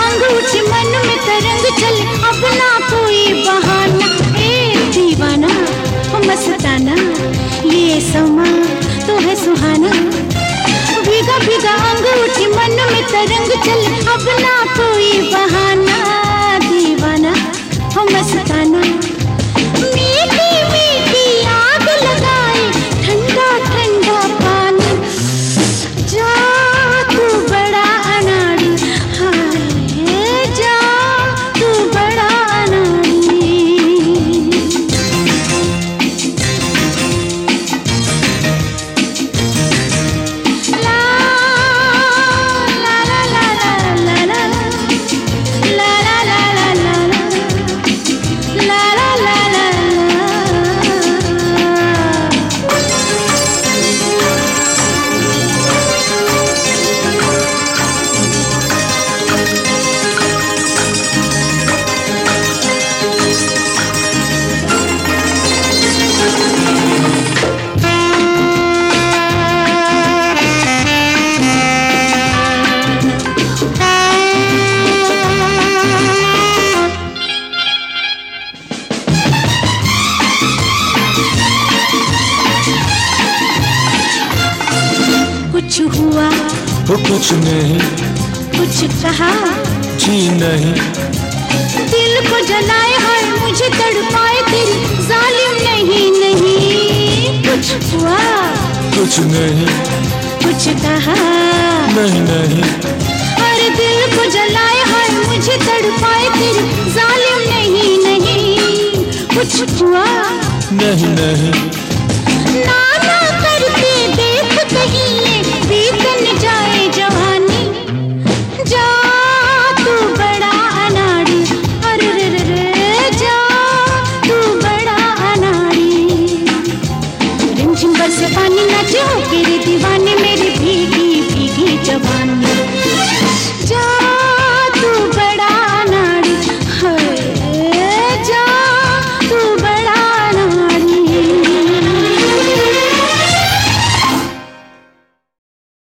अंगूठी मन में तरंग चले, अब ना कोई बहाना। ए दीवाना ओ मस्ताना, ये समा तो है सुहाना। भीगा भीगा अंगूठी मन में तरंग चले, अब ना कोई बहाना। दीवाना ओ मस्ताना, मीठी मीठी आग लगाए, ठंडा ठंडा पानी। जा तू बड़ा अनाड़ी, हाय जा तू बड़ा अनाड़ी। ला ला ला ला ला ला ला ला ला ला ला ला ला ला ला। कुछ हुआ वो कुछ नहीं, कुछ कहा जी नहीं। दिल को जलाए हाय मुझे तड़पाए तेरी जालिम नहीं नहीं। कुछ हुआ कुछ नहीं, कुछ कहा नहीं नहीं। अरे दिल को जलाए हाय मुझे तड़पाए तेरी जालिम नहीं नहीं। कुछ हुआ नहीं नहीं।